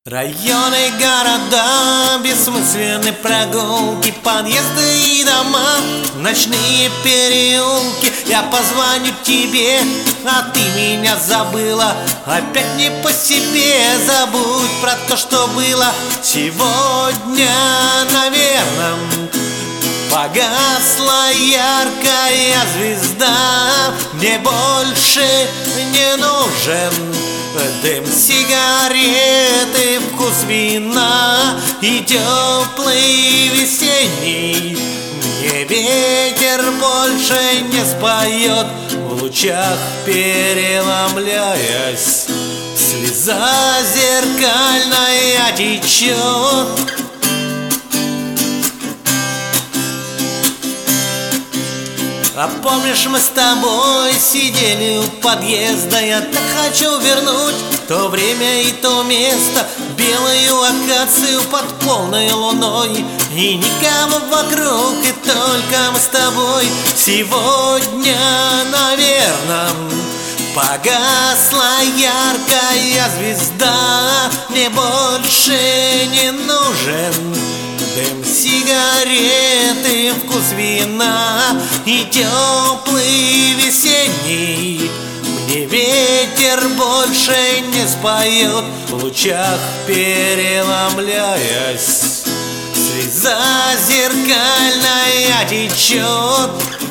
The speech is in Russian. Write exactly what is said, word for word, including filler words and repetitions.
Районы, города, бессмысленные прогулки, подъезды и дома, ночные переулки. Я позвоню тебе, а ты меня забыла. Опять не по себе, забудь про то, что было. Сегодня, наверное, погасла яркая звезда. Мне больше не нужен дым сигареты, вкус вина и теплый весенний. Мне ветер больше не споет, в лучах переломляясь. Слеза зеркальная течет. А помнишь, мы с тобой сидели у подъезда? Я так хочу вернуть то время и то место, белую акацию под полной луной, и никого вокруг, и только мы с тобой. Сегодня, наверное, погасла яркая звезда. Мне больше не нужен дым сигареты, вкус вина и теплый весенний. Мне ветер больше не споет, в лучах переломляясь. Слеза зеркальная течет.